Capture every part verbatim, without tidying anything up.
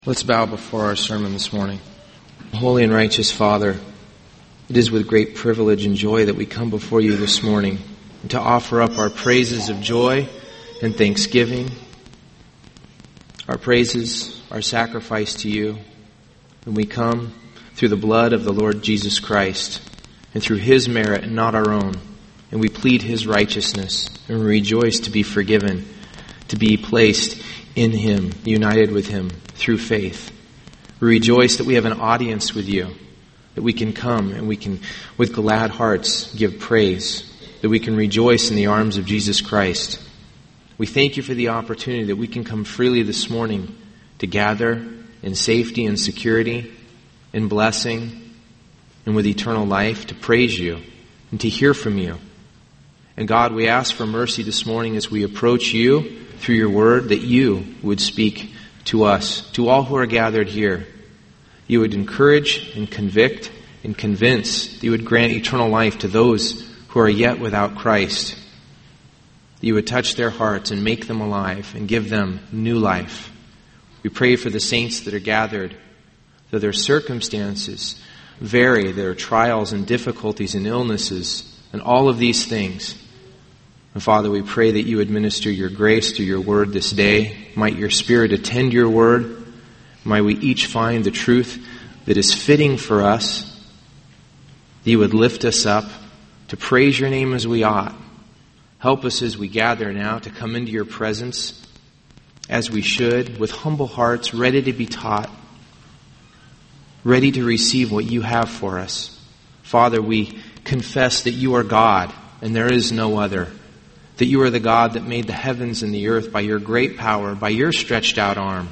Let's bow before our sermon this morning. Holy and righteous Father, it is with great privilege and joy that we come before you this morning to offer up our praises of joy and thanksgiving, our praises, our sacrifice to you. And we come through the blood of the Lord Jesus Christ and through His merit and not our own. And we plead His righteousness and we rejoice to be forgiven, to be placed in Him, united with Him through faith. We rejoice that we have an audience with you, that we can come and we can, with glad hearts, give praise, that we can rejoice in the arms of Jesus Christ. We thank you for the opportunity that we can come freely this morning to gather in safety and security, in blessing, and with eternal life, to praise you and to hear from you. And God, we ask for mercy this morning as we approach you through your word, that you would speak to us, to all who are gathered here. You would encourage and convict and convince. You would grant eternal life to those who are yet without Christ. You would touch their hearts and make them alive and give them new life. We pray for the saints that are gathered, though their circumstances vary, their trials and difficulties and illnesses and all of these things. And Father, we pray that you administer your grace through your word this day. Might your Spirit attend your word. Might we each find the truth that is fitting for us. That you would lift us up to praise your name as we ought. Help us as we gather now to come into your presence as we should, with humble hearts, ready to be taught, ready to receive what you have for us. Father, we confess that you are God and there is no other. That you are the God that made the heavens and the earth by your great power, by your stretched out arm.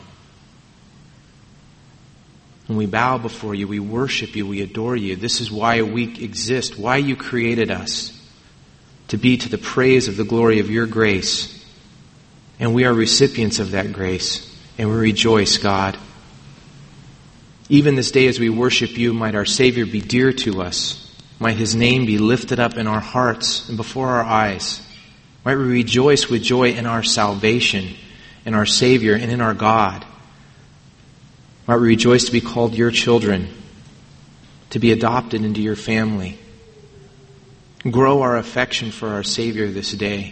And we bow before you, we worship you, we adore you. This is why we exist, why you created us, to be to the praise of the glory of your grace. And we are recipients of that grace, and we rejoice, God. Even this day as we worship you, might our Savior be dear to us. Might His name be lifted up in our hearts and before our eyes. Might we rejoice with joy in our salvation, in our Savior, and in our God. Might we rejoice to be called your children, to be adopted into your family. Grow our affection for our Savior this day.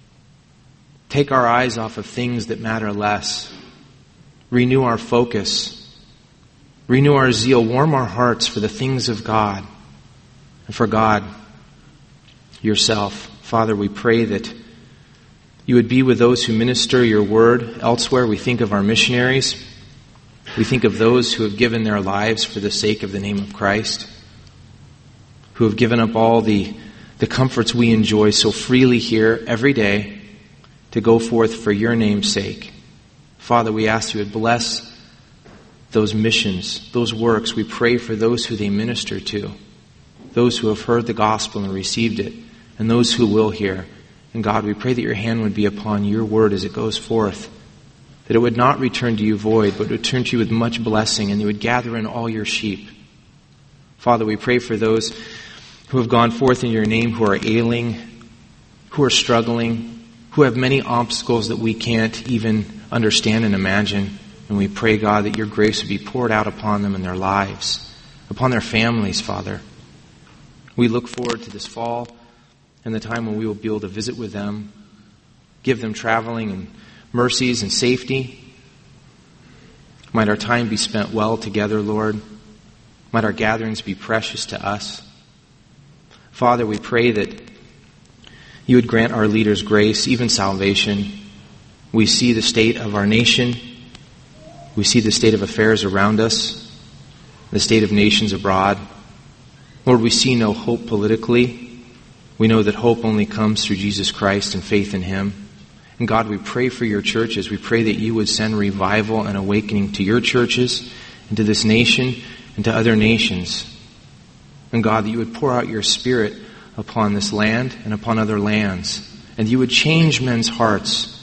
Take our eyes off of things that matter less. Renew our focus. Renew our zeal. Warm our hearts for the things of God and for God yourself. Father, we pray that you would be with those who minister your word elsewhere. We think of our missionaries. We think of those who have given their lives for the sake of the name of Christ, who have given up all the, the comforts we enjoy so freely here every day to go forth for your name's sake. Father, we ask you to bless those missions, those works. We pray for those who they minister to, those who have heard the gospel and received it, and those who will hear. And God, we pray that your hand would be upon your word as it goes forth, that it would not return to you void, but would return to you with much blessing, and you would gather in all your sheep. Father, we pray for those who have gone forth in your name, who are ailing, who are struggling, who have many obstacles that we can't even understand and imagine. And we pray, God, that your grace would be poured out upon them in their lives, upon their families, Father. We look forward to this fall and the time when we will be able to visit with them, give them traveling and mercies and safety. Might our time be spent well together, Lord. Might our gatherings be precious to us. Father, we pray that you would grant our leaders grace, even salvation. We see the state of our nation. We see the state of affairs around us, the state of nations abroad. Lord, we see no hope politically. We know that hope only comes through Jesus Christ and faith in Him. And God, we pray for your churches. We pray that you would send revival and awakening to your churches and to this nation and to other nations. And God, that you would pour out your Spirit upon this land and upon other lands. And you would change men's hearts.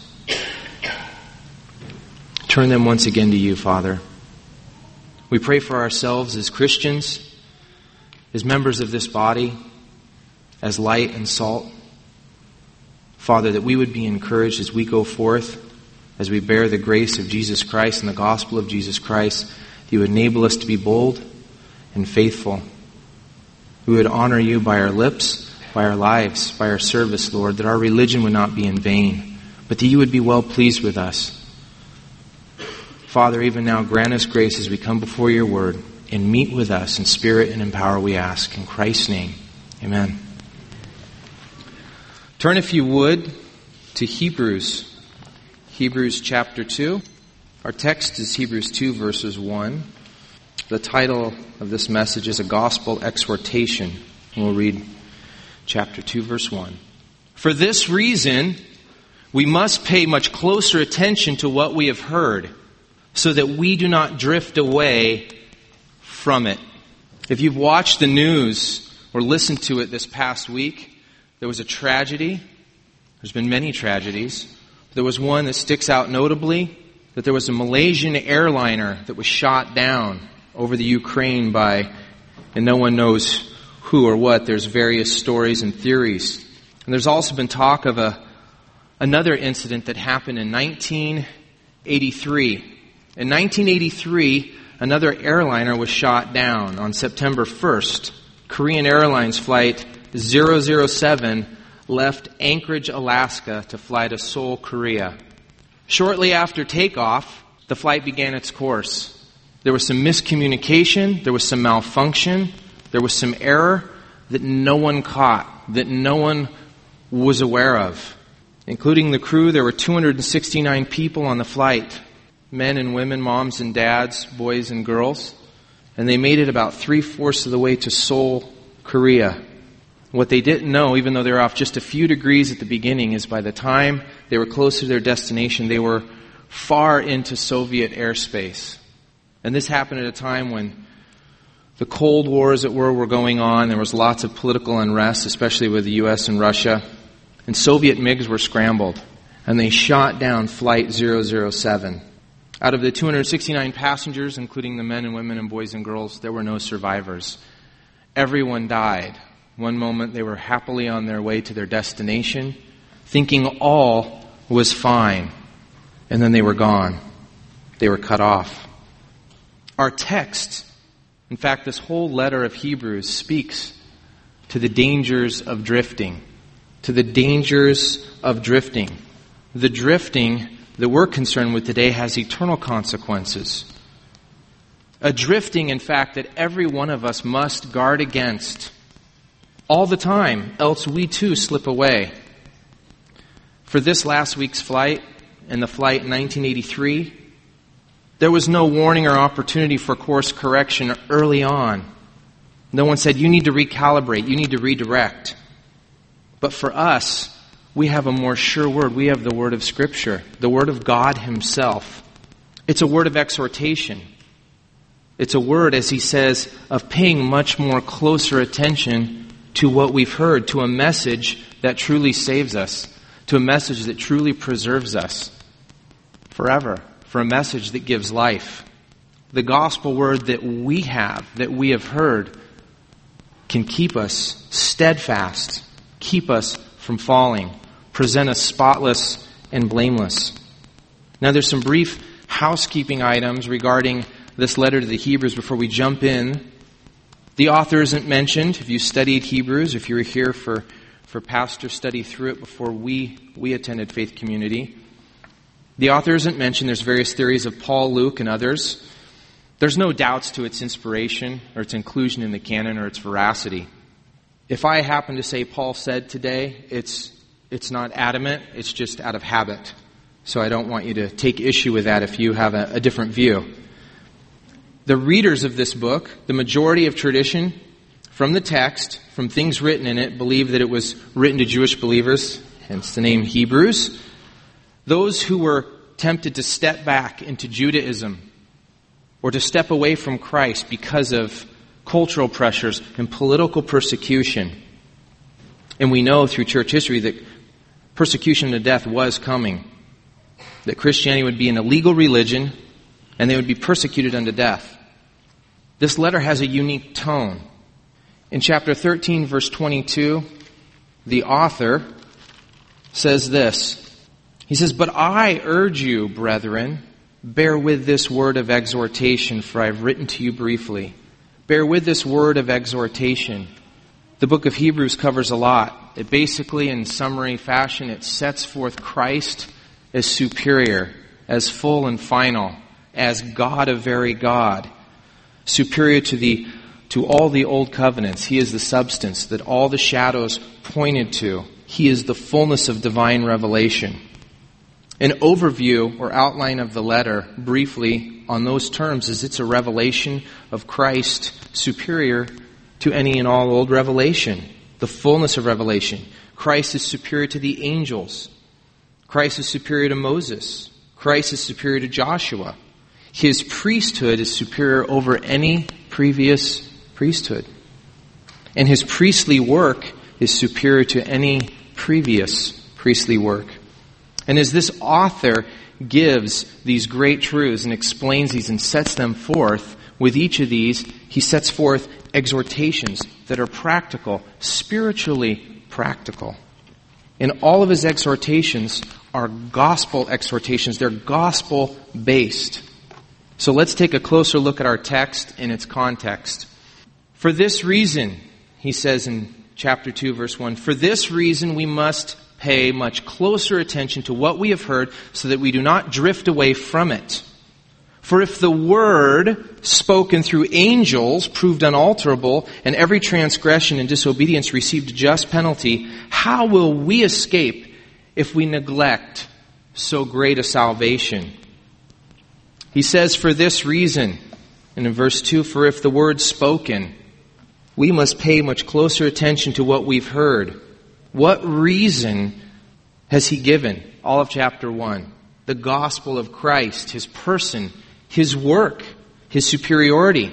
Turn them once again to you, Father. We pray for ourselves as Christians, as members of this body, as light and salt. Father, that we would be encouraged as we go forth as we bear the grace of Jesus Christ and the gospel of Jesus Christ, you would enable us to be bold and faithful. We would honor you by our lips, by our lives, by our service, Lord, that our religion would not be in vain, but that you would be well pleased with us. Father, even now, grant us grace as we come before your word and meet with us in spirit and in power, we ask. In Christ's name, amen. Turn, if you would, to Hebrews. Hebrews chapter two. Our text is Hebrews two, verses one. The title of this message is A Gospel Exhortation. And we'll read chapter two, verse one. For this reason, we must pay much closer attention to what we have heard, so that we do not drift away from it. If you've watched the news or listened to it this past week, there was a tragedy. There's been many tragedies. There was one that sticks out notably, that there was a Malaysian airliner that was shot down over the Ukraine by, and no one knows who or what. There's various stories and theories. And there's also been talk of a another incident that happened in nineteen eighty-three. In nineteen eighty-three, another airliner was shot down on September first. Korean Airlines Flight zero zero seven left Anchorage, Alaska to fly to Seoul, Korea. Shortly after takeoff, the flight began its course. There was some miscommunication, there was some malfunction, there was some error that no one caught, that no one was aware of. Including the crew, there were two hundred sixty-nine people on the flight. Men and women, moms and dads, boys and girls. And they made it about three-fourths of the way to Seoul, Korea. What they didn't know, even though they were off just a few degrees at the beginning, is by the time they were close to their destination, they were far into Soviet airspace. And this happened at a time when the Cold War, as it were, were going on. There was lots of political unrest, especially with the U S and Russia. And Soviet MiGs were scrambled. And they shot down Flight zero zero seven. Out of the two hundred sixty-nine passengers, including the men and women and boys and girls, there were no survivors. Everyone died. One moment they were happily on their way to their destination, thinking all was fine. And then they were gone. They were cut off. Our text, in fact, this whole letter of Hebrews speaks to the dangers of drifting. To the dangers of drifting. The drifting that we're concerned with today has eternal consequences. A drifting, in fact, that every one of us must guard against all the time, else we too slip away. For this last week's flight and the flight in nineteen eighty-three, there was no warning or opportunity for course correction early on. No one said, you need to recalibrate, you need to redirect. But for us, we have a more sure word. We have the word of Scripture, the word of God Himself. It's a word of exhortation. It's a word, as he says, of paying much more closer attention to what we've heard, to a message that truly saves us, to a message that truly preserves us forever, for a message that gives life. The gospel word that we have, that we have heard, can keep us steadfast, keep us from falling, present us spotless and blameless. Now there's some brief housekeeping items regarding this letter to the Hebrews before we jump in. The author isn't mentioned. If you studied Hebrews, if you were here for, for pastor study through it before we, we attended Faith Community, the author isn't mentioned. There's various theories of Paul, Luke, and others. There's no doubts to its inspiration or its inclusion in the canon or its veracity. If I happen to say Paul said today, it's it's not adamant, it's just out of habit. So I don't want you to take issue with that if you have a, a different view. The readers of this book, the majority of tradition, from the text, from things written in it, believe that it was written to Jewish believers, hence the name Hebrews. Those who were tempted to step back into Judaism or to step away from Christ because of cultural pressures and political persecution. And we know through church history that persecution to death was coming. That Christianity would be an illegal religion and they would be persecuted unto death. This letter has a unique tone. In chapter thirteen, verse twenty-two, the author says this, He says, "But I urge you, brethren, bear with this word of exhortation, for I have written to you briefly." Bear with this word of exhortation. The book of Hebrews covers a lot. It basically, in summary fashion, it sets forth Christ as superior, as full and final, as God of very God, superior to the to all the old covenants. He is the substance that all the shadows pointed to. He is the fullness of divine revelation. An overview or outline of the letter, briefly, on those terms, is it's a revelation of Christ superior to any and all old revelation. The fullness of revelation. Christ is superior to the angels. Christ is superior to Moses. Christ is superior to Joshua. His priesthood is superior over any previous priesthood. And his priestly work is superior to any previous priestly work. And as this author gives these great truths and explains these and sets them forth, with each of these, he sets forth exhortations that are practical, spiritually practical. And all of his exhortations are gospel exhortations. They're gospel-based. So let's take a closer look at our text in its context. For this reason, he says in chapter two, verse one, "For this reason we must pay much closer attention to what we have heard, so that we do not drift away from it. For if the word spoken through angels proved unalterable, and every transgression and disobedience received a just penalty, how will we escape if we neglect so great a salvation?" He says, "For this reason," and in verse two, "For if the word spoken, we must pay much closer attention to what we've heard." What reason has he given? All of chapter one. The gospel of Christ, his person, his work, his superiority.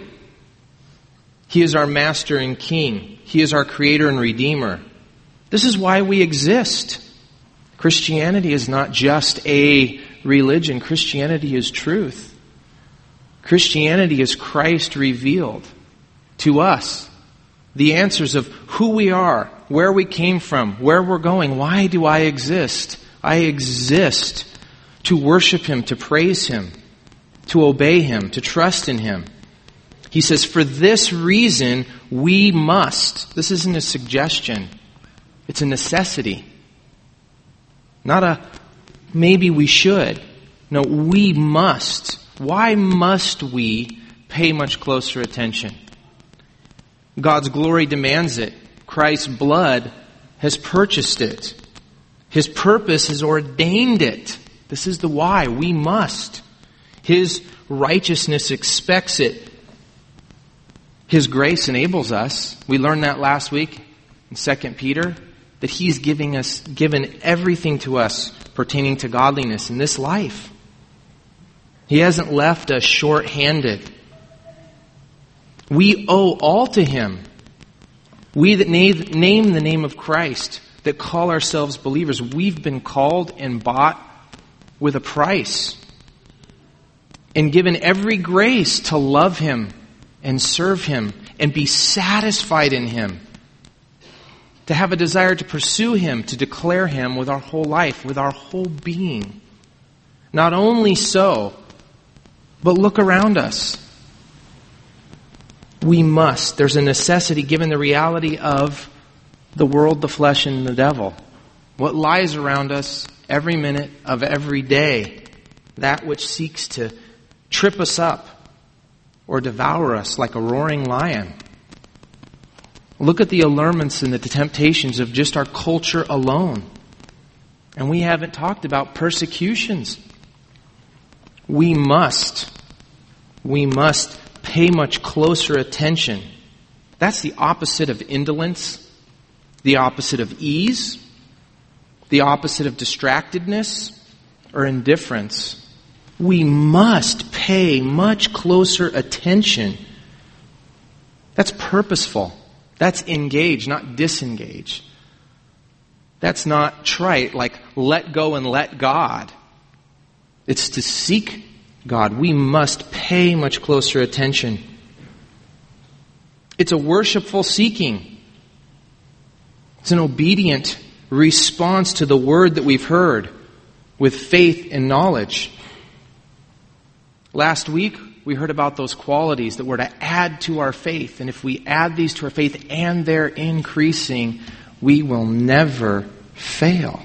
He is our master and king. He is our creator and redeemer. This is why we exist. Christianity is not just a religion. Christianity is truth. Christianity is Christ revealed to us. The answers of who we are, where we came from, where we're going. Why do I exist? I exist to worship him, to praise him, to obey him, to trust in him. He says, for this reason we must. This isn't a suggestion. It's a necessity. Not a maybe we should. No, we must. Why must we pay much closer attention? God's glory demands it. Christ's blood has purchased it. His purpose has ordained it. This is the why. We must. His righteousness expects it. His grace enables us. We learned that last week in Second Peter, that he's giving us, given everything to us pertaining to godliness in this life. He hasn't left us short-handed. We owe all to him. We that name the name of Christ, that call ourselves believers, we've been called and bought with a price and given every grace to love him and serve him and be satisfied in him, to have a desire to pursue him, to declare him with our whole life, with our whole being. Not only so, but look around us. We must. There's a necessity given the reality of the world, the flesh, and the devil. What lies around us every minute of every day. That which seeks to trip us up or devour us like a roaring lion. Look at the allurements and the temptations of just our culture alone. And we haven't talked about persecutions. We must. We must pay much closer attention. That's the opposite of indolence, the opposite of ease, the opposite of distractedness or indifference. We must pay much closer attention. That's purposeful. That's engaged, not disengaged. That's not trite, like let go and let God. It's to seek God. We must pay much closer attention. It's a worshipful seeking. It's an obedient response to the word that we've heard. with faith and knowledge. Last week, we heard about those qualities that were to add to our faith. And if we add these to our faith and they're increasing, we will never fail.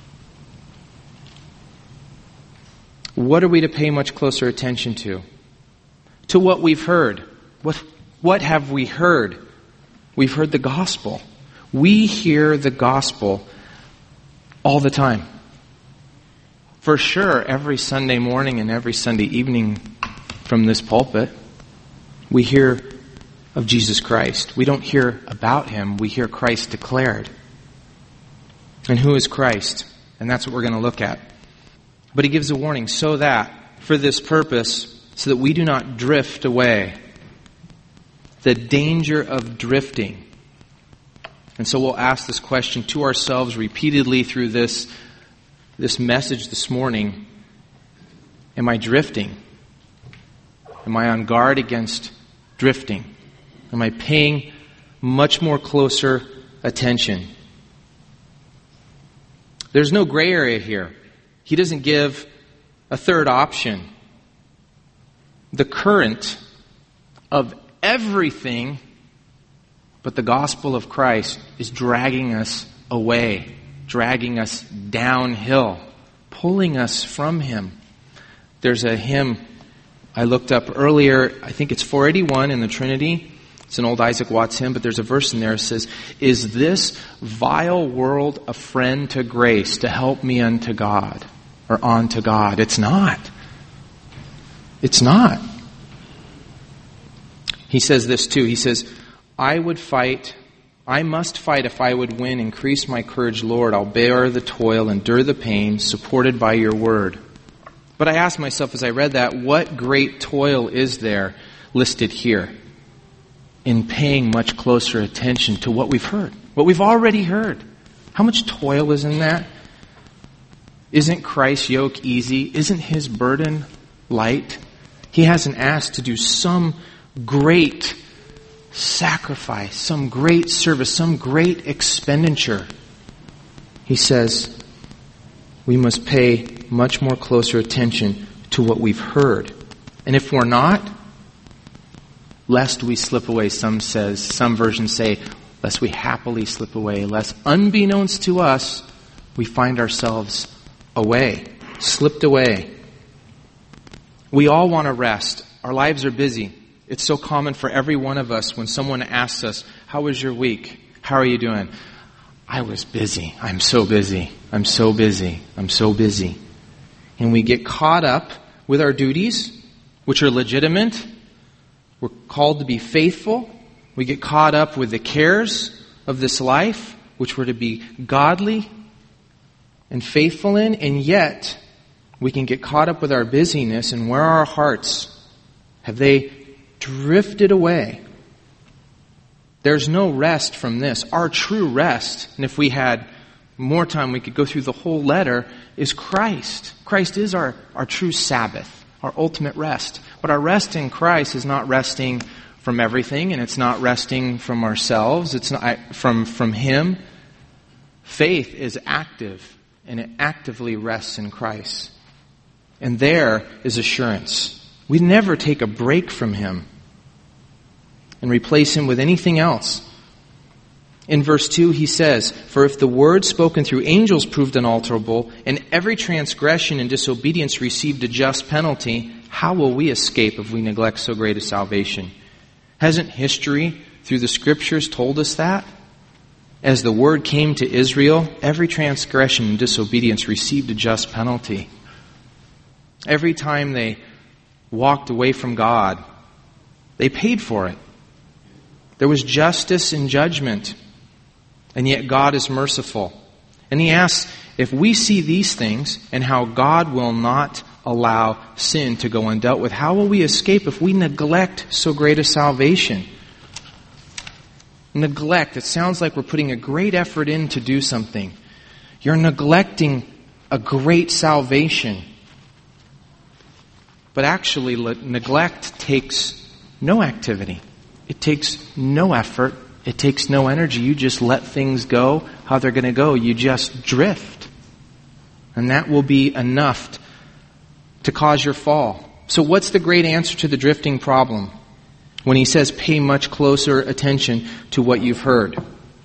What are we to pay much closer attention to? To what we've heard. What, what have we heard? We've heard the gospel. We hear the gospel all the time. For sure, every Sunday morning and every Sunday evening from this pulpit, we hear of Jesus Christ. We don't hear about Him, we hear Christ declared. And who is Christ? And that's what we're going to look at. But He gives a warning, so that, for this purpose, so that we do not drift away. The danger of drifting. And so we'll ask this question to ourselves repeatedly through this, this message this morning. Am I drifting? Am I on guard against drifting? Am I paying much more closer attention? There's no gray area here. He doesn't give a third option. The current of everything but the gospel of Christ is dragging us away, dragging us downhill, pulling us from Him. There's a hymn I looked up earlier, I think it's four eighty-one in the Trinity. It's an old Isaac Watts hymn, but there's a verse in there that says, "Is this vile world a friend to grace to help me unto God?" Or on to God. It's not. It's not. He says this too. He says, I would fight, I must fight if I would win. Increase my courage, Lord. I'll bear the toil, endure the pain, supported by your word. But I asked myself as I read that, what great toil is there listed here in paying much closer attention to what we've heard, what we've already heard? How much toil is in that? Isn't Christ's yoke easy? Isn't His burden light? He hasn't asked to do some great sacrifice, some great service, some great expenditure. He says we must pay much more closer attention to what we've heard. And if we're not, lest we slip away, some says, some versions say, lest we happily slip away, lest unbeknownst to us, we find ourselves away, slipped away. We all want to rest. Our lives are busy. It's so common for every one of us when someone asks us, how was your week? How are you doing? I was busy. I'm so busy. I'm so busy. I'm so busy. And we get caught up with our duties, which are legitimate. We're called to be faithful. We get caught up with the cares of this life, which we're to be godly and faithful in. And yet, we can get caught up with our busyness, and where are our hearts? Have they drifted away? There's no rest from this. Our true rest, and if we had more time, we could go through the whole letter, is Christ. Christ is our, our true Sabbath, our ultimate rest. But our rest in Christ is not resting from everything, and it's not resting from ourselves. It's not from, from Him. Faith is active, and it actively rests in Christ. And there is assurance. We never take a break from Him and replace Him with anything else. In verse two, he says, for if the word spoken through angels proved unalterable, and every transgression and disobedience received a just penalty, how will we escape if we neglect so great a salvation? Hasn't history through the Scriptures told us that? As the word came to Israel, every transgression and disobedience received a just penalty. Every time they walked away from God, they paid for it. There was justice and judgment. And yet God is merciful. And He asks, if we see these things and how God will not allow sin to go undealt with, how will we escape if we neglect so great a salvation? Neglect. It sounds like we're putting a great effort in to do something. You're neglecting a great salvation. But actually, neglect takes no activity. It takes no effort. It takes no energy. You just let things go how they're going to go. You just drift. And that will be enough to cause your fall. So what's the great answer to the drifting problem? When he says pay much closer attention to what you've heard.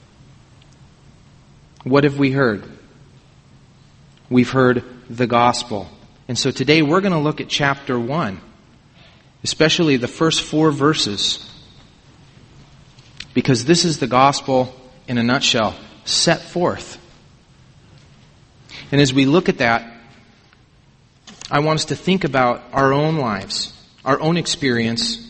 What have we heard? We've heard the gospel. And so today we're going to look at chapter one, especially the first four verses, because this is the gospel in a nutshell, set forth. And as we look at that, I want us to think about our own lives, our own experience.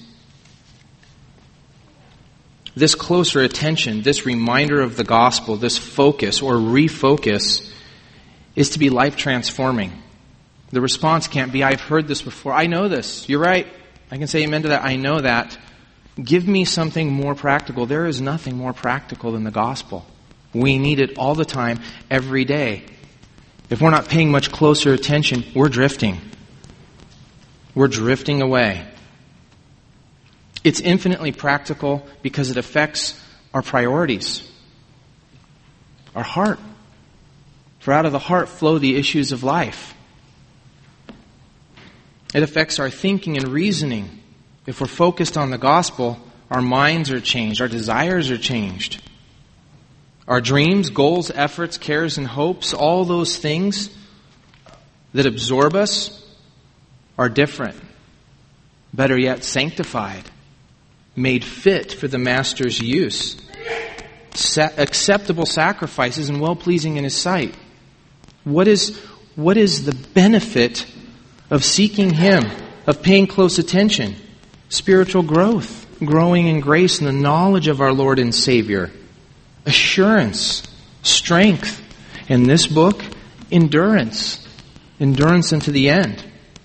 This closer attention, this reminder of the gospel, this focus or refocus is to be life transforming. The response can't be, I've heard this before. I know this. You're right. I can say amen to that. I know that. Give me something more practical. There is nothing more practical than the gospel. We need it all the time, every day. If we're not paying much closer attention, we're drifting. We're drifting away. It's infinitely practical because it affects our priorities, our heart. For out of the heart flow the issues of life. It affects our thinking and reasoning. If we're focused on the gospel, our minds are changed, our desires are changed. Our dreams, goals, efforts, cares, and hopes, all those things that absorb us are different. Better yet, sanctified, made fit for the Master's use. Sa- acceptable sacrifices and well-pleasing in His sight. What is, what is the benefit of seeking Him, of paying close attention? Spiritual growth, growing in grace and the knowledge of our Lord and Savior. Assurance, strength. In this book, endurance. Endurance unto the end.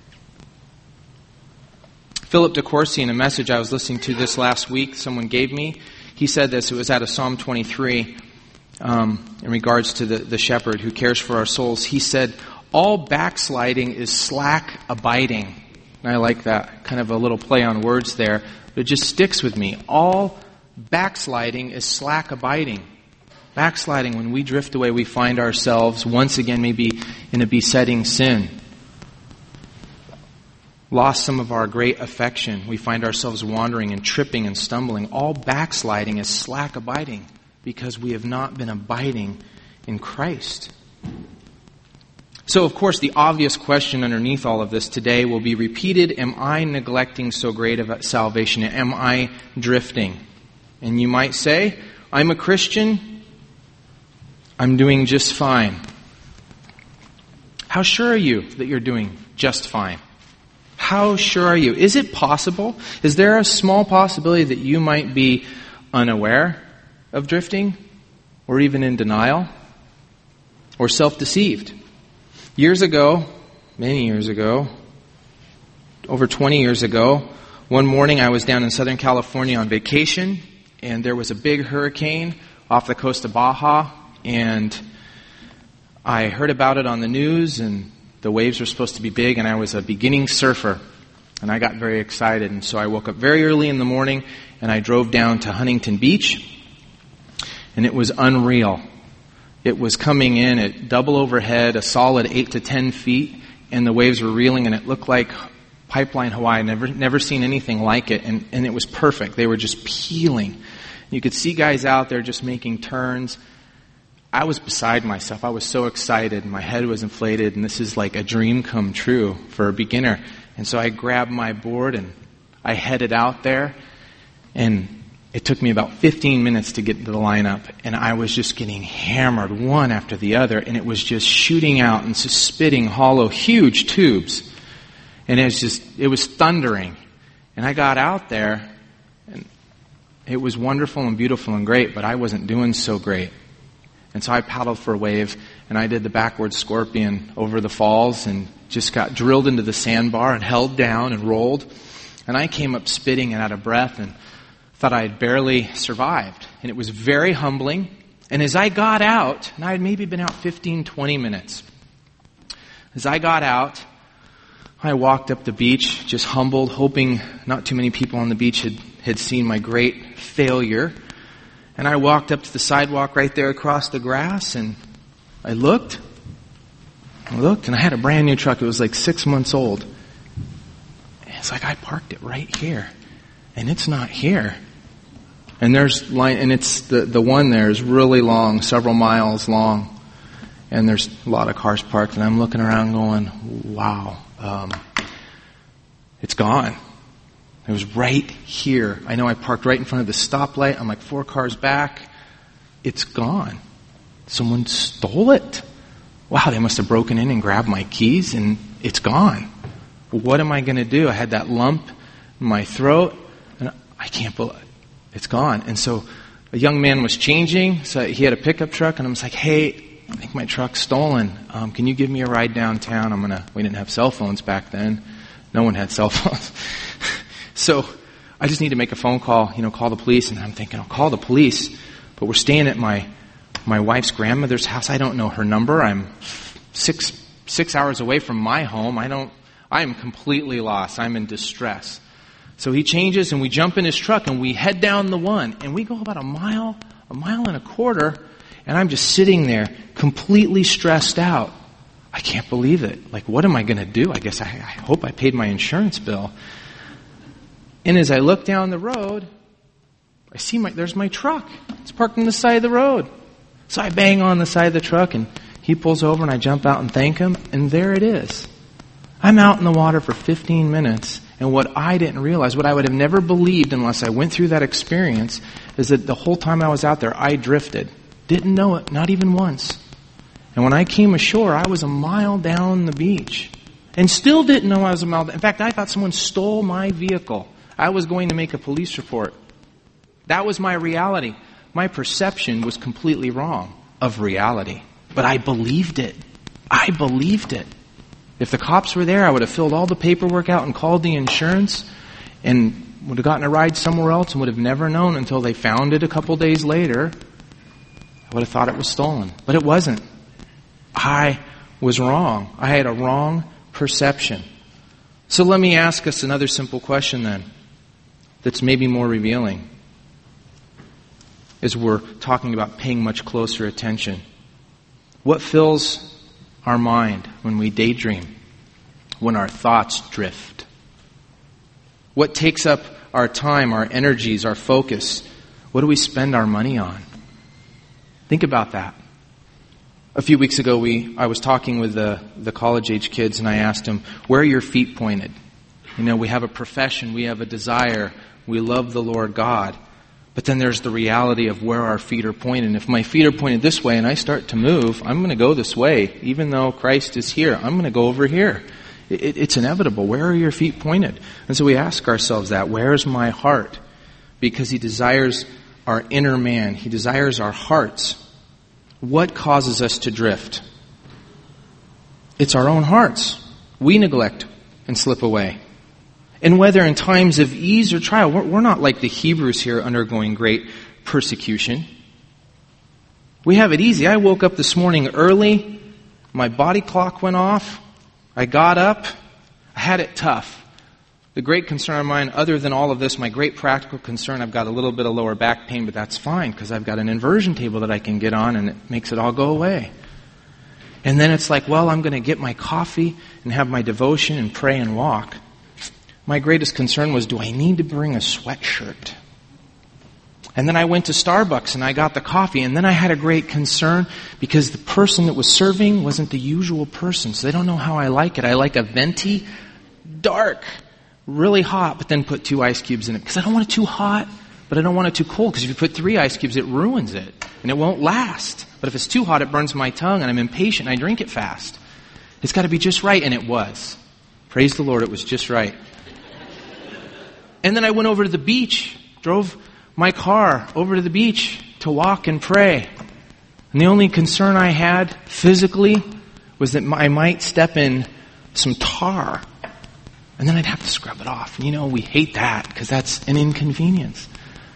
Philip DeCourcy, in a message I was listening to this last week, someone gave me, he said this, it was out of Psalm twenty-three, um, in regards to the, the shepherd who cares for our souls. He said, all backsliding is slack abiding. And I like that, kind of a little play on words there, but it just sticks with me. All backsliding is slack abiding. Backsliding, when we drift away, we find ourselves once again maybe in a besetting sin. Lost some of our great affection. We find ourselves wandering and tripping and stumbling. All backsliding is slack abiding because we have not been abiding in Christ. So, of course, the obvious question underneath all of this today will be repeated. Am I neglecting so great of salvation? Am I drifting? And you might say, I'm a Christian. I'm doing just fine. How sure are you that you're doing just fine? How sure are you? Is it possible? Is there a small possibility that you might be unaware of drifting? Or even in denial? Or self-deceived? Years ago, many years ago, over twenty years ago, one morning I was down in Southern California on vacation, and there was a big hurricane off the coast of Baja, and I heard about it on the news, and the waves were supposed to be big, and I was a beginning surfer, and I got very excited, and so I woke up very early in the morning, and I drove down to Huntington Beach, and it was unreal. It was coming in at double overhead, a solid eight to ten feet, and the waves were reeling, and it looked like Pipeline Hawaii. Never, never seen anything like it, and, and it was perfect. They were just peeling. You could see guys out there just making turns. I was beside myself. I was so excited. My head was inflated, and this is like a dream come true for a beginner. And so I grabbed my board, and I headed out there, and it took me about fifteen minutes to get to the lineup, and I was just getting hammered one after the other, and it was just shooting out and just spitting hollow, huge tubes. And it was just, it was thundering. And I got out there, and it was wonderful and beautiful and great, but I wasn't doing so great. And so I paddled for a wave, and I did the backward scorpion over the falls, and just got drilled into the sandbar and held down and rolled. And I came up spitting and out of breath, and thought I had barely survived. And it was very humbling. And as I got out, and I had maybe been out fifteen, twenty minutes. As I got out, I walked up the beach, just humbled, hoping not too many people on the beach had, had seen my great failure. And I walked up to the sidewalk right there across the grass, and I looked, I looked, and I had a brand new truck. It was like six months old. And it's like, I parked it right here, and it's not here. And there's line, and it's the, the one there is really long, several miles long. And there's a lot of cars parked, and I'm looking around going, wow, um, it's gone. It was right here. I know I parked right in front of the stoplight. I'm like four cars back. It's gone. Someone stole it. Wow, they must have broken in and grabbed my keys, and it's gone. What am I going to do? I had that lump in my throat, and I can't believe it's gone. And so a young man was changing, so he had a pickup truck, and I was like, hey, I think my truck's stolen. Um, can you give me a ride downtown? I'm gonna. We didn't have cell phones back then. No one had cell phones. So I just need to make a phone call, you know, call the police. And I'm thinking, I'll call the police, but we're staying at my my wife's grandmother's house. I don't know her number. I'm six six hours away from my home. I don't. I am completely lost. I'm in distress. So he changes, and we jump in his truck, and we head down the one, and we go about a mile, a mile and a quarter, and I'm just sitting there completely stressed out. I can't believe it. Like, what am I going to do? I guess I, I hope I paid my insurance bill. And as I look down the road, I see my there's my truck. It's parked on the side of the road. So I bang on the side of the truck, and he pulls over, and I jump out and thank him, and there it is. I'm out in the water for fifteen minutes, and what I didn't realize, what I would have never believed unless I went through that experience, is that the whole time I was out there, I drifted. Didn't know it, not even once. And when I came ashore, I was a mile down the beach. And still didn't know I was a mile down. In fact, I thought someone stole my vehicle. I was going to make a police report. That was my reality. My perception was completely wrong of reality. But I believed it. I believed it. If the cops were there, I would have filled all the paperwork out and called the insurance and would have gotten a ride somewhere else and would have never known until they found it a couple days later. I would have thought it was stolen. But it wasn't. I was wrong. I had a wrong perception. So let me ask us another simple question then, that's maybe more revealing, as we're talking about paying much closer attention. What fills our mind when we daydream, when our thoughts drift? What takes up our time, our energies, our focus? What do we spend our money on? Think about that. A few weeks ago, we I was talking with the, the college-age kids, and I asked them, where are your feet pointed? You know, we have a profession, we have a desire, we love the Lord God. But then there's the reality of where our feet are pointed. And if my feet are pointed this way and I start to move, I'm going to go this way. Even though Christ is here, I'm going to go over here. It, it, it's inevitable. Where are your feet pointed? And so we ask ourselves that. Where is my heart? Because He desires our inner man. He desires our hearts. What causes us to drift? It's our own hearts. We neglect and slip away. And whether in times of ease or trial, we're, we're not like the Hebrews here undergoing great persecution. We have it easy. I woke up this morning early. My body clock went off. I got up. I had it tough. The great concern of mine, other than all of this, my great practical concern, I've got a little bit of lower back pain, but that's fine because I've got an inversion table that I can get on and it makes it all go away. And then it's like, well, I'm going to get my coffee and have my devotion and pray and walk. My greatest concern was, do I need to bring a sweatshirt? And then I went to Starbucks and I got the coffee, and then I had a great concern because the person that was serving wasn't the usual person, so they don't know how I like it. I like a venti, dark, really hot, but then put two ice cubes in it because I don't want it too hot, but I don't want it too cold, because if you put three ice cubes, it ruins it and it won't last. But if it's too hot, it burns my tongue and I'm impatient and I drink it fast. It's got to be just right, and it was. Praise the Lord, it was just right. And then I went over to the beach, drove my car over to the beach to walk and pray. And the only concern I had physically was that I might step in some tar. And then I'd have to scrub it off. And you know, we hate that because that's an inconvenience.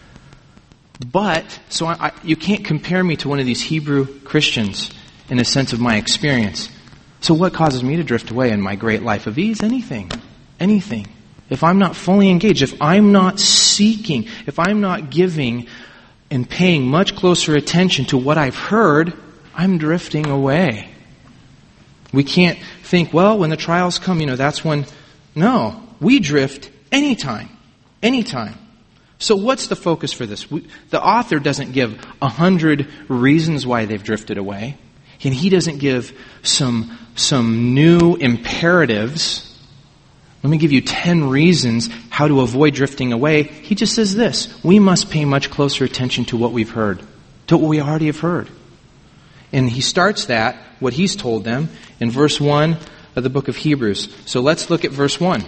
But, so I, I, you can't compare me to one of these Hebrew Christians in a sense of my experience. So what causes me to drift away in my great life of ease? Anything. Anything. If I'm not fully engaged, if I'm not seeking, if I'm not giving and paying much closer attention to what I've heard, I'm drifting away. We can't think, well, when the trials come, you know, that's when... No, we drift anytime. Anytime. So what's the focus for this? We, the author doesn't give a hundred reasons why they've drifted away. And he doesn't give some, some new imperatives. Let me give you ten reasons how to avoid drifting away. He just says this: we must pay much closer attention to what we've heard, to what we already have heard. And he starts that, what he's told them, in verse one of the book of Hebrews. So let's look at verse one.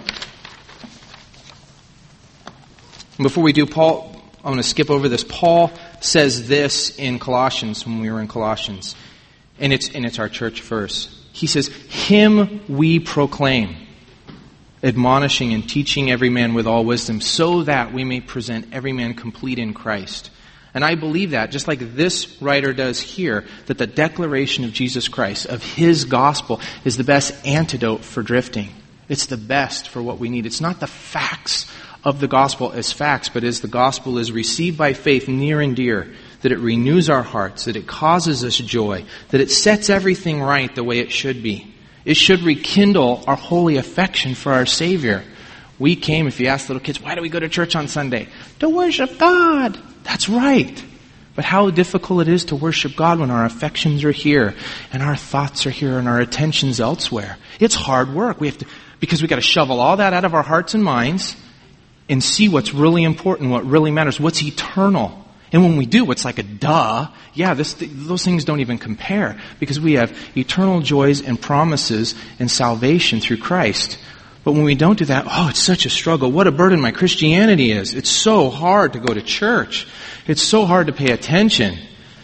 Before we do, Paul, I want to skip over this. Paul says this in Colossians, when we were in Colossians. And it's, and it's our church verse. He says, "Him we proclaim, admonishing and teaching every man with all wisdom, so that we may present every man complete in Christ." And I believe that, just like this writer does here, that the declaration of Jesus Christ, of His gospel, is the best antidote for drifting. It's the best for what we need. It's not the facts of the gospel as facts, but as the gospel is received by faith near and dear, that it renews our hearts, that it causes us joy, that it sets everything right the way it should be. It should rekindle our holy affection for our Savior. We came, if you ask little kids, why do we go to church on Sunday? To worship God. That's right. But how difficult it is to worship God when our affections are here, and our thoughts are here, and our attention's elsewhere. It's hard work. We have to, because we got to shovel all that out of our hearts and minds and see what's really important, what really matters, what's eternal. And when we do, it's like a duh. Yeah, this, those things don't even compare, because we have eternal joys and promises and salvation through Christ. But when we don't do that, oh, it's such a struggle. What a burden my Christianity is. It's so hard to go to church. It's so hard to pay attention.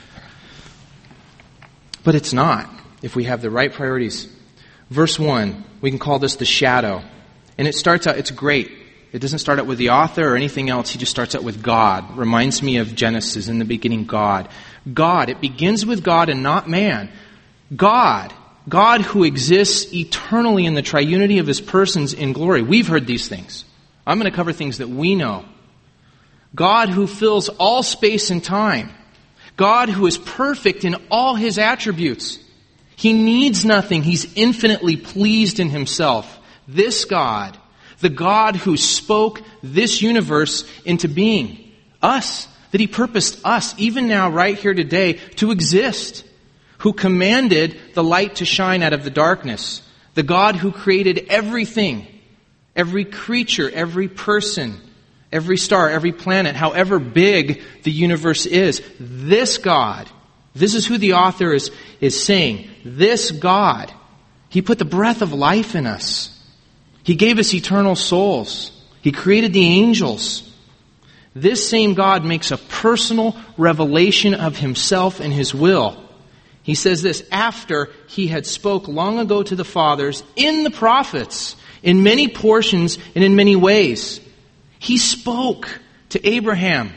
But it's not, if we have the right priorities. Verse one, we can call this the shadow. And it starts out, it's great. It doesn't start out with the author or anything else. He just starts out with God. Reminds me of Genesis, in the beginning, God. God, it begins with God and not man. God. God who exists eternally in the triunity of His persons in glory. We've heard these things. I'm going to cover things that we know. God who fills all space and time. God who is perfect in all His attributes. He needs nothing. He's infinitely pleased in Himself. This God, the God who spoke this universe into being. Us. That He purposed us, even now, right here today, to exist. Who commanded the light to shine out of the darkness. The God who created everything, every creature, every person, every star, every planet, however big the universe is. This God, this is who the author is, is saying. This God, He put the breath of life in us. He gave us eternal souls. He created the angels. This same God makes a personal revelation of Himself and His will. He says this, after He had spoke long ago to the fathers in the prophets, in many portions and in many ways. He spoke to Abraham,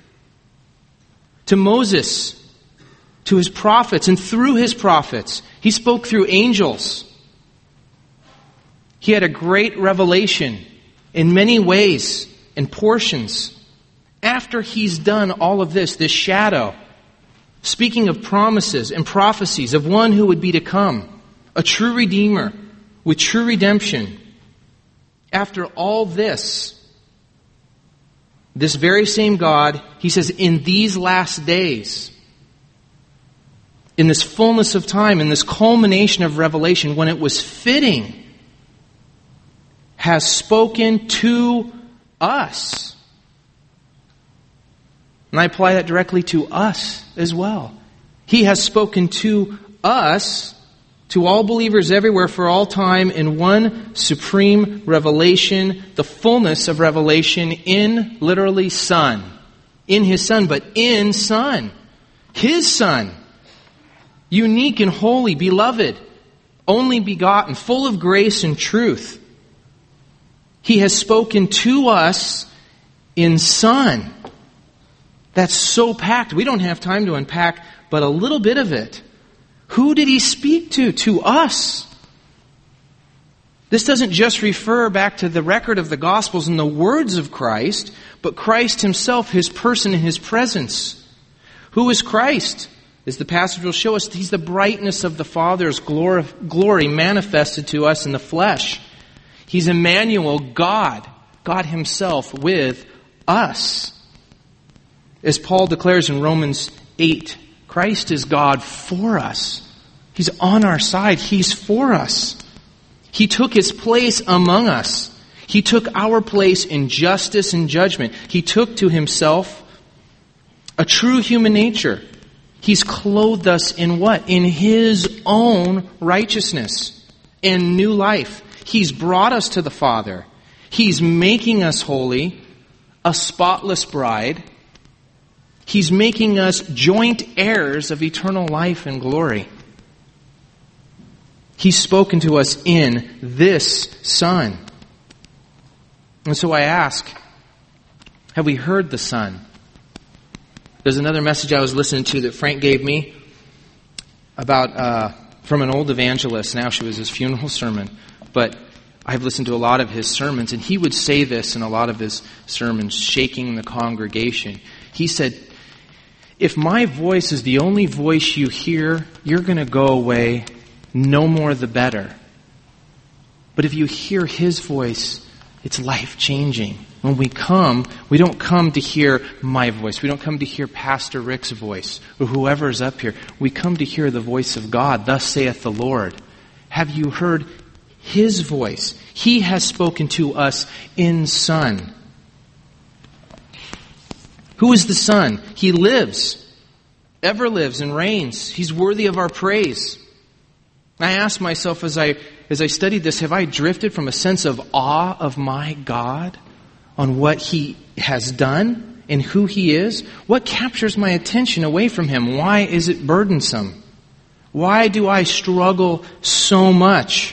to Moses, to His prophets, and through His prophets. He spoke through angels. He had a great revelation in many ways and portions. After He's done all of this, this shadow, speaking of promises and prophecies of one who would be to come, a true Redeemer with true redemption. After all this, this very same God, He says, in these last days, in this fullness of time, in this culmination of revelation, when it was fitting, has spoken to us. And I apply that directly to us as well. He has spoken to us, to all believers everywhere for all time, in one supreme revelation, the fullness of revelation in, literally, Son. In His Son, but in Son. His Son. Unique and holy, beloved, only begotten, full of grace and truth. He has spoken to us in Son. That's so packed. We don't have time to unpack but a little bit of it. Who did He speak to? To us. This doesn't just refer back to the record of the Gospels and the words of Christ, but Christ Himself, His person and His presence. Who is Christ? as the passage will show us, he's the brightness of the Father's glory, glory manifested to us in the flesh. He's Emmanuel, God, God himself with us. As Paul declares in Romans eight, Christ is God for us. He's on our side. He's for us. He took his place among us. He took our place in justice and judgment. He took to himself a true human nature. He's clothed us in what? In his own righteousness and new life. He's brought us to the Father. He's making us holy, a spotless bride. He's making us joint heirs of eternal life and glory. He's spoken to us in this Son. And so I ask, have we heard the Son? There's another message I was listening to that Frank gave me about uh, from an old evangelist. Now she was his funeral sermon. But I've listened to a lot of his sermons, and he would say this in a lot of his sermons, shaking the congregation. He said, if my voice is the only voice you hear, you're going to go away no more the better. But if you hear his voice, it's life-changing. When we come, we don't come to hear my voice. We don't come to hear Pastor Rick's voice or whoever's up here. We come to hear the voice of God. Thus saith the Lord. Have you heard his voice? He has spoken to us in Son. Who is the Son? He lives, ever lives and reigns. He's worthy of our praise. I asked myself as I as I studied this, have I drifted from a sense of awe of my God on what he has done and who he is? What captures my attention away from him? Why is it burdensome? Why do I struggle so much?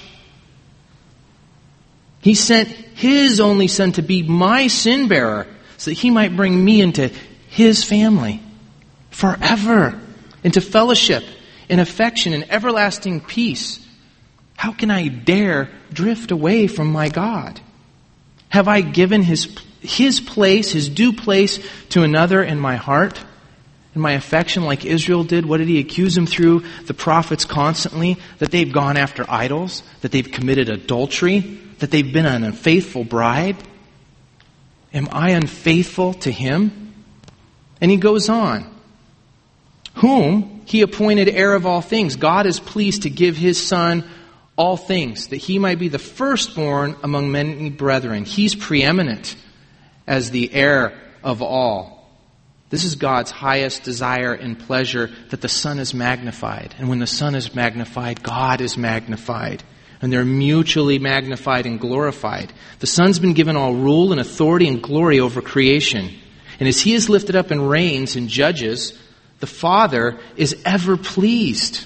He sent his only Son to be my sin bearer so that he might bring me into his family forever, into fellowship and affection and everlasting peace. How can I dare drift away from my God? Have I given his, his place, his due place to another in my heart, in my affection like Israel did? What did he accuse them through the prophets constantly? That they've gone after idols, that they've committed adultery, that they've been an unfaithful bride. Am I unfaithful to him? And he goes on. Whom he appointed heir of all things. God is pleased to give his Son all things, that he might be the firstborn among many brethren. He's preeminent as the heir of all. This is God's highest desire and pleasure, that the Son is magnified. And when the Son is magnified, God is magnified. And they're mutually magnified and glorified. The Son's been given all rule and authority and glory over creation. And as he is lifted up and reigns and judges, the Father is ever pleased.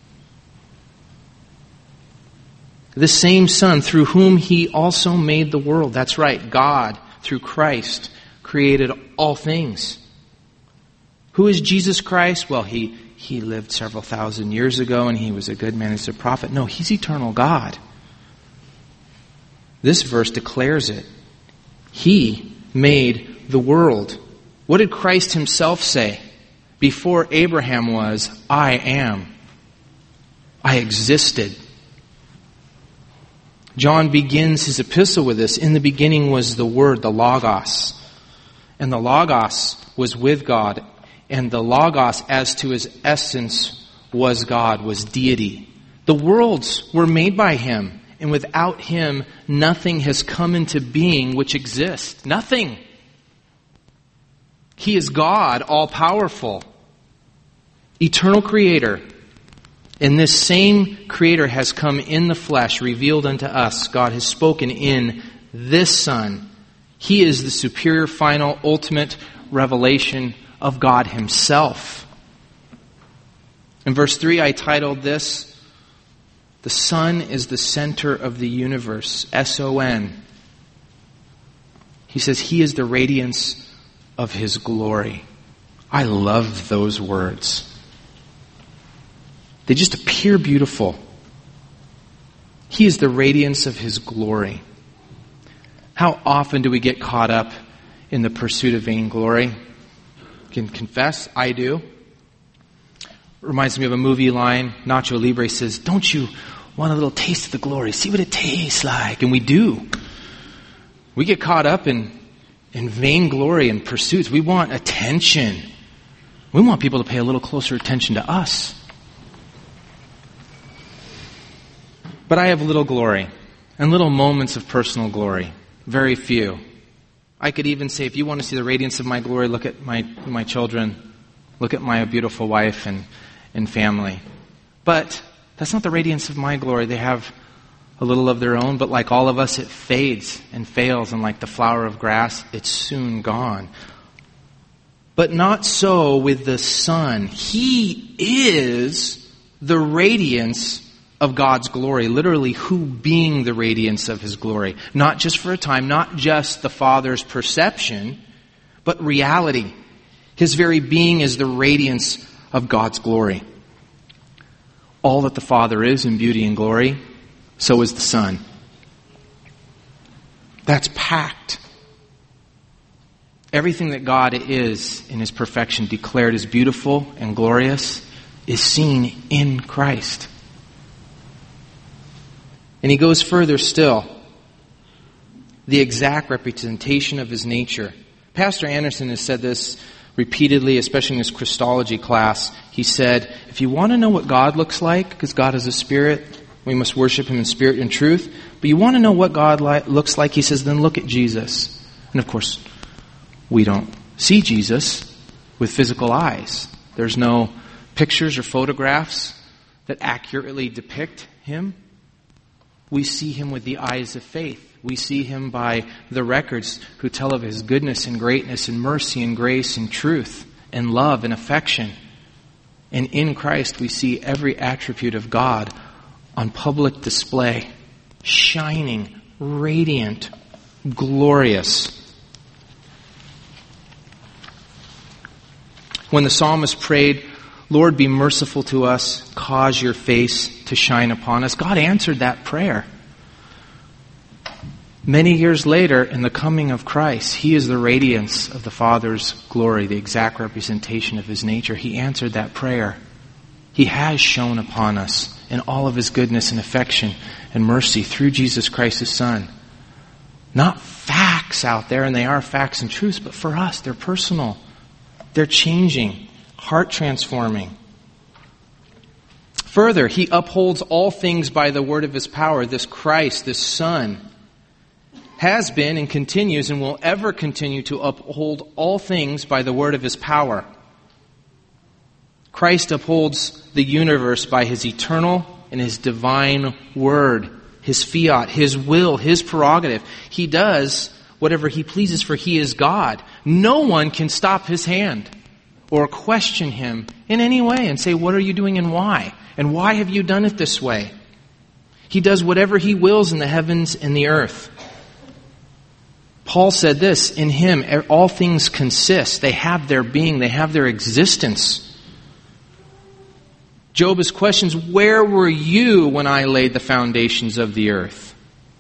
The same Son through whom he also made the world. That's right, God, through Christ, created all things. Who is Jesus Christ? Well, he, he lived several thousand years ago and he was a good man, he's a prophet. No, he's eternal God. This verse declares it. He made the world. What did Christ himself say? Before Abraham was, I am. I existed. John begins his epistle with this. In the beginning was the Word, the Logos. And the Logos was with God. And the Logos, as to his essence, was God, was deity. The worlds were made by him. And without him, nothing has come into being which exists. Nothing. He is God, all-powerful, eternal creator. And this same Creator has come in the flesh, revealed unto us. God has spoken in this Son. He is the superior, final, ultimate revelation of God himself. In verse three, I titled this, The Son is the center of the universe. S O N. He says, He is the radiance of His glory. I love those words. They just appear beautiful. He is the radiance of His glory. How often do we get caught up in the pursuit of vainglory? I can confess, I do. Reminds me of a movie line. Nacho Libre says, don't you want a little taste of the glory? See what it tastes like. And we do. We get caught up in, in vainglory and pursuits. We want attention. We want people to pay a little closer attention to us. But I have little glory and little moments of personal glory. Very few. I could even say, if you want to see the radiance of my glory, look at my, my children. Look at my beautiful wife and, and family. But that's not the radiance of my glory. They have a little of their own, but like all of us, it fades and fails, and like the flower of grass, it's soon gone. But not so with the Son. He is the radiance of God's glory. Literally, who being the radiance of His glory. Not just for a time, not just the Father's perception, but reality. His very being is the radiance of God's glory. All that the Father is in beauty and glory, so is the Son. That's packed. Everything that God is in His perfection, declared as beautiful and glorious, is seen in Christ. And He goes further still. The exact representation of His nature. Pastor Anderson has said this repeatedly, especially in his Christology class. He said, if you want to know what God looks like, because God is a spirit, we must worship Him in spirit and truth. But you want to know what God li- looks like, he says, then look at Jesus. And of course, we don't see Jesus with physical eyes. There's no pictures or photographs that accurately depict Him. We see Him with the eyes of faith. We see Him by the records who tell of His goodness and greatness and mercy and grace and truth and love and affection. And in Christ we see every attribute of God on public display, shining, radiant, glorious. When the psalmist prayed, Lord, be merciful to us, cause your face to shine upon us, God answered that prayer. Many years later, in the coming of Christ, He is the radiance of the Father's glory, the exact representation of His nature. He answered that prayer. He has shone upon us in all of His goodness and affection and mercy through Jesus Christ, His Son. Not facts out there, and they are facts and truths, but for us, they're personal. They're changing, heart transforming. Further, He upholds all things by the word of His power. This Christ, this Son, has been and continues and will ever continue to uphold all things by the word of His power. Christ upholds the universe by His eternal and His divine word, His fiat, His will, His prerogative. He does whatever He pleases, for He is God. No one can stop His hand or question Him in any way and say, what are you doing and why? And why have you done it this way? He does whatever He wills in the heavens and the earth. Paul said this, in Him all things consist. They have their being, they have their existence. Job is questions, where were you when I laid the foundations of the earth?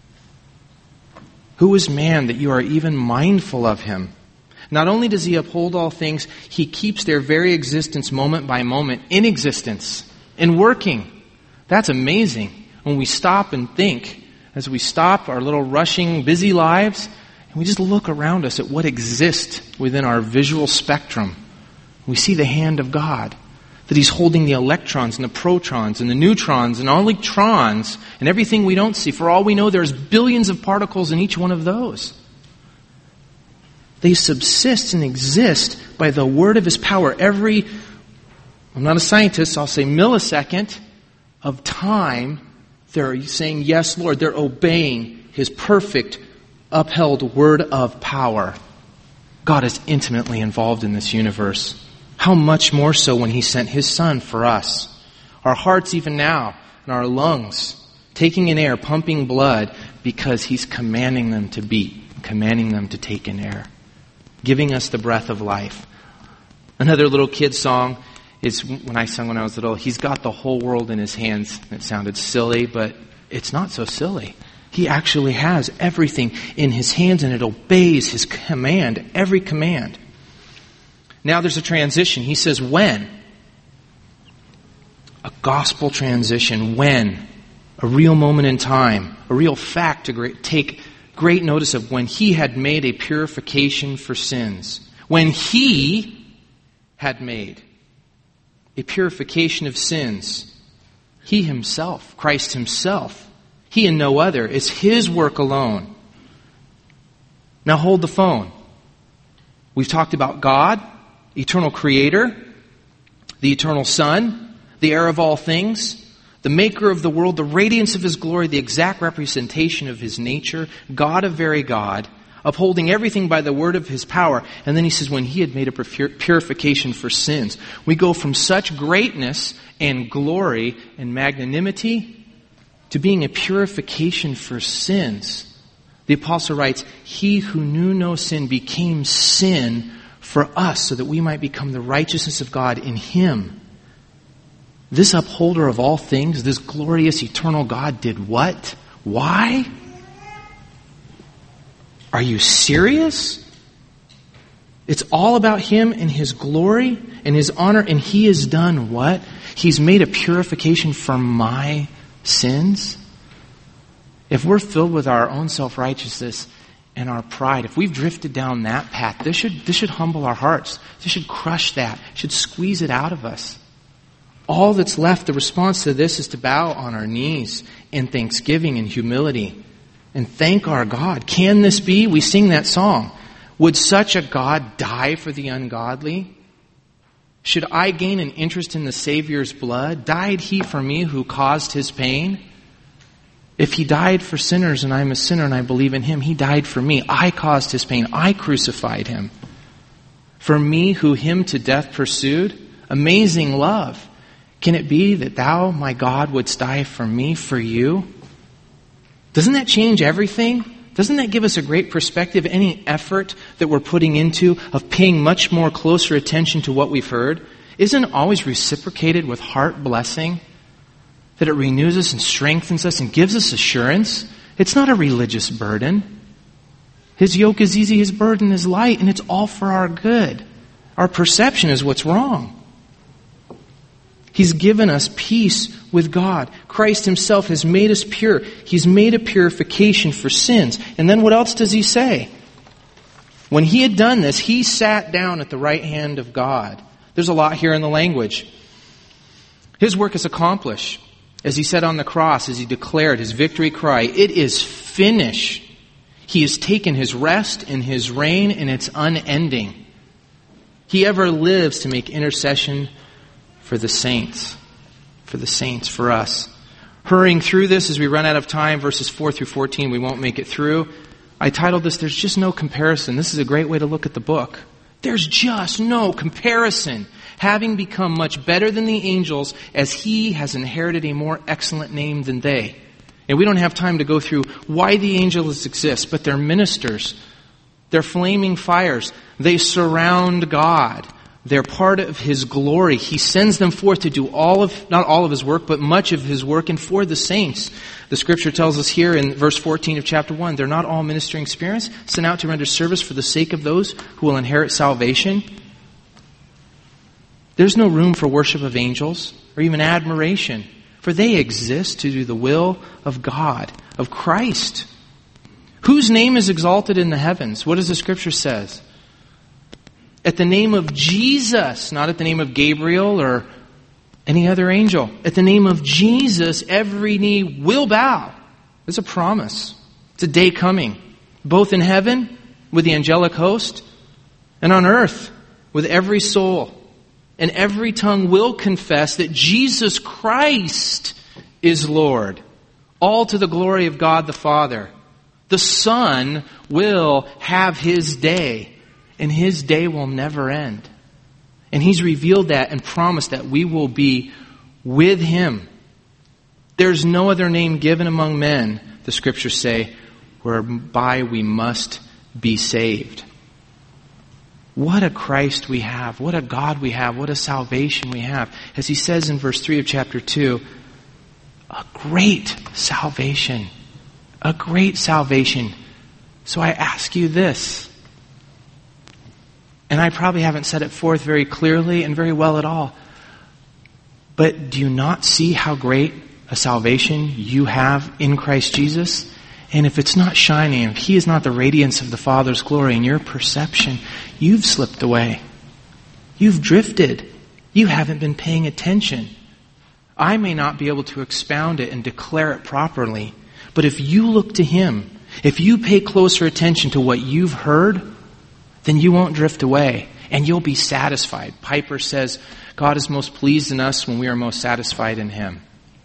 Who is man that you are even mindful of him? Not only does He uphold all things, He keeps their very existence moment by moment in existence, in working. That's amazing. When we stop and think, as we stop our little rushing, busy lives, and we just look around us at what exists within our visual spectrum, we see the hand of God. That He's holding the electrons and the protons and the neutrons and all electrons and everything we don't see. For all we know, there's billions of particles in each one of those. They subsist and exist by the word of His power. Every, I'm not a scientist, so I'll say millisecond of time, they're saying, yes, Lord. They're obeying His perfect, upheld word of power. God is intimately involved in this universe. How much more so when He sent His Son for us. Our hearts even now, and our lungs, taking in air, pumping blood, because He's commanding them to beat, commanding them to take in air, giving us the breath of life. Another little kid song is when I sang when I was little, He's got the whole world in His hands. It sounded silly, but it's not so silly. He actually has everything in His hands, and it obeys His command, every command. Now there's a transition. He says, when? a gospel transition when, a real moment in time, a real fact to great, take great notice of, when he had made a purification for sins. When he had made a purification of sins. He himself, Christ himself, he and no other. It's his work alone. Now hold the phone. We've talked about God, eternal creator, the eternal Son, the heir of all things, the maker of the world, the radiance of his glory, the exact representation of his nature, God of very God, upholding everything by the word of his power. And then he says, when he had made a purification for sins. We go from such greatness and glory and magnanimity to being a purification for sins. The apostle writes, he who knew no sin became sin for us so that we might become the righteousness of God in him. This upholder of all things, this glorious eternal God did what? Why? Are you serious? It's all about him and his glory and his honor, and he has done what? He's made a purification for my sins. If we're filled with our own self-righteousness and our pride, if we've drifted down that path, this should, this should humble our hearts. This should crush that, should squeeze it out of us. All that's left, the response to this, is to bow on our knees in thanksgiving and humility and thank our God. Can this be? We sing that song. Would such a God die for the ungodly? Should I gain an interest in the Savior's blood? Died he for me who caused his pain? If he died for sinners and I'm a sinner and I believe in him, he died for me. I caused his pain. I crucified him. For me who him to death pursued? Amazing love. Can it be that thou, my God, wouldst die for me, for you? Doesn't that change everything? Doesn't that give us a great perspective? Any effort that we're putting into of paying much more closer attention to what we've heard isn't always reciprocated with heart blessing, that it renews us and strengthens us and gives us assurance. It's not a religious burden. His yoke is easy, his burden is light, and it's all for our good. Our perception is what's wrong. He's given us peace with God. Christ himself has made us pure. He's made a purification for sins. And then what else does he say? When he had done this, he sat down at the right hand of God. There's a lot here in the language. His work is accomplished. As he said on the cross, as he declared his victory cry, it is finished. He has taken his rest and his reign, and it's unending. He ever lives to make intercession for the saints, for the saints, for us. Hurrying through this as we run out of time, verses four through fourteen, we won't make it through. I titled this, There's Just No Comparison. This is a great way to look at the book. There's just no comparison. Having become much better than the angels, as he has inherited a more excellent name than they. And we don't have time to go through why the angels exist, but they're ministers. They're flaming fires. They surround God. They're part of his glory. He sends them forth to do all of, not all of his work, but much of his work, and for the saints. The scripture tells us here in verse fourteen of chapter one, they're not all ministering spirits sent out to render service for the sake of those who will inherit salvation. There's no room for worship of angels or even admiration, for they exist to do the will of God, of Christ. Whose name is exalted in the heavens? What does the scripture says? At the name of Jesus, not at the name of Gabriel or any other angel. At the name of Jesus, every knee will bow. It's a promise. It's a day coming. Both in heaven with the angelic host and on earth with every soul. And every tongue will confess that Jesus Christ is Lord. All to the glory of God the Father. The Son will have his day. And his day will never end. And he's revealed that and promised that we will be with him. There's no other name given among men, the scriptures say, whereby we must be saved. What a Christ we have. What a God we have. What a salvation we have. As he says in verse three of chapter two, a great salvation. A great salvation. So I ask you this. And I probably haven't set it forth very clearly and very well at all. But do you not see how great a salvation you have in Christ Jesus? And if it's not shining, if He is not the radiance of the Father's glory in your perception, you've slipped away. You've drifted. You haven't been paying attention. I may not be able to expound it and declare it properly, but if you look to Him, if you pay closer attention to what you've heard, then you won't drift away and you'll be satisfied. Piper says, God is most pleased in us when we are most satisfied in Him.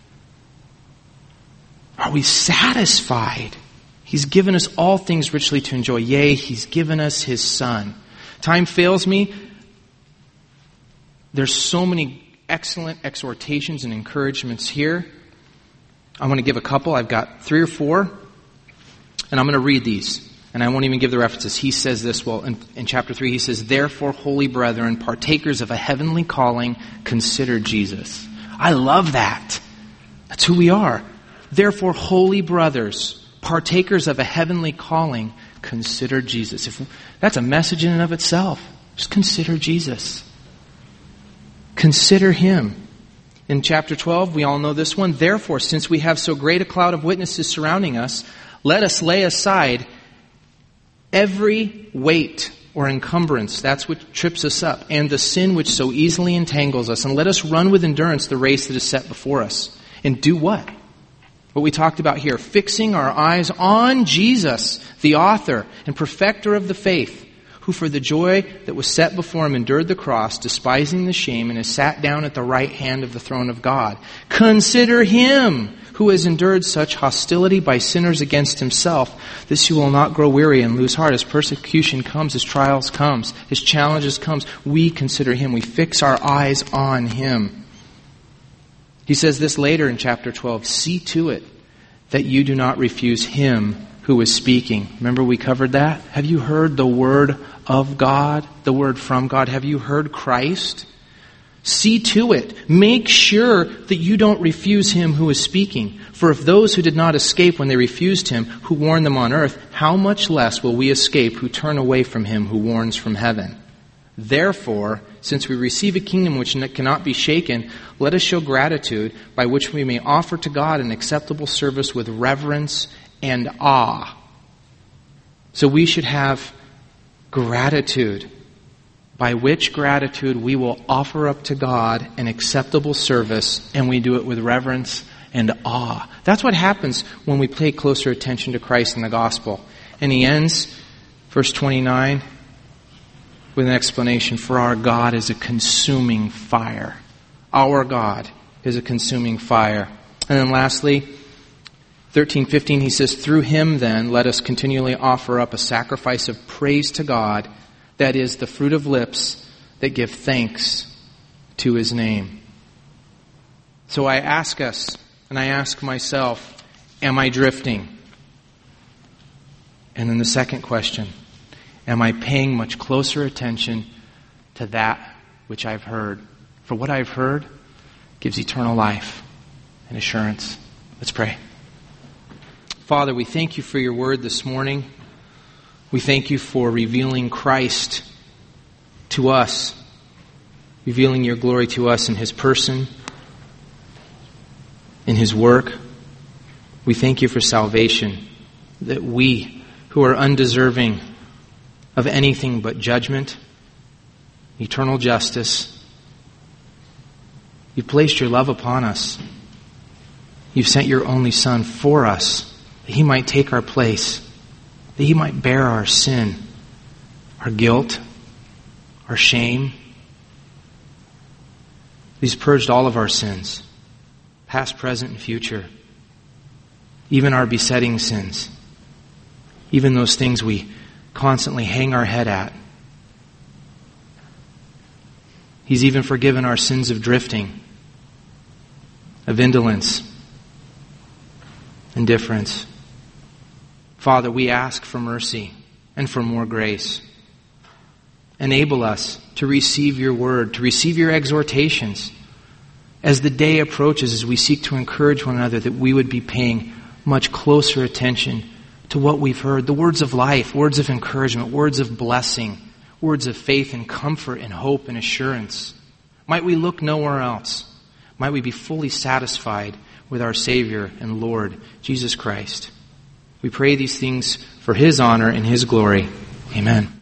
Are we satisfied? He's given us all things richly to enjoy. Yea, He's given us His Son. Time fails me. There's so many excellent exhortations and encouragements here. I want to give a couple. I've got three or four. And I'm going to read these. And I won't even give the references. He says this, well, in, in chapter three, he says, therefore, holy brethren, partakers of a heavenly calling, consider Jesus. I love that. That's who we are. Therefore, holy brothers, partakers of a heavenly calling, consider Jesus. If that's a message in and of itself. Just consider Jesus. Consider Him. In chapter twelve, we all know this one. Therefore, since we have so great a cloud of witnesses surrounding us, let us lay aside every weight or encumbrance, that's what trips us up, and the sin which so easily entangles us, and let us run with endurance the race that is set before us. And do what? What we talked about here, fixing our eyes on Jesus, the author and perfecter of the faith, who for the joy that was set before Him endured the cross, despising the shame, and has sat down at the right hand of the throne of God. Consider Him who has endured such hostility by sinners against Himself, that you will not grow weary and lose heart. As persecution comes, as trials comes, as challenges comes, we consider Him. We fix our eyes on Him. He says this later in chapter twelve, see to it that you do not refuse Him who is speaking. Remember we covered that? Have you heard the word of God, the word from God? Have you heard Christ? See to it. Make sure that you don't refuse Him who is speaking. For if those who did not escape when they refused Him who warned them on earth, how much less will we escape who turn away from Him who warns from heaven? Therefore, since we receive a kingdom which cannot be shaken, let us show gratitude by which we may offer to God an acceptable service with reverence and awe. So we should have gratitude, by which gratitude we will offer up to God an acceptable service, and we do it with reverence and awe. That's what happens when we pay closer attention to Christ and the gospel. And he ends, verse twenty-nine, with an explanation. For our God is a consuming fire. Our God is a consuming fire. And then lastly, thirteen fifteen, he says, through Him then let us continually offer up a sacrifice of praise to God, that is the fruit of lips that give thanks to His name. So I ask us, and I ask myself, am I drifting? And then the second question, am I paying much closer attention to that which I've heard? For what I've heard gives eternal life and assurance. Let's pray. Father, we thank You for Your word this morning. We thank You for revealing Christ to us, revealing Your glory to us in His person, in His work. We thank You for salvation, that we who are undeserving of anything but judgment, eternal justice, You've placed Your love upon us. You've sent Your only Son for us, that He might take our place, that He might bear our sin, our guilt, our shame. He's purged all of our sins, past, present, and future, even our besetting sins, even those things we constantly hang our head at. He's even forgiven our sins of drifting, of indolence, indifference. Father, we ask for mercy and for more grace. Enable us to receive Your word, to receive Your exhortations. As the day approaches, as we seek to encourage one another, that we would be paying much closer attention to what we've heard. The words of life, words of encouragement, words of blessing, words of faith and comfort and hope and assurance. Might we look nowhere else. Might we be fully satisfied with our Savior and Lord, Jesus Christ. We pray these things for His honor and His glory. Amen.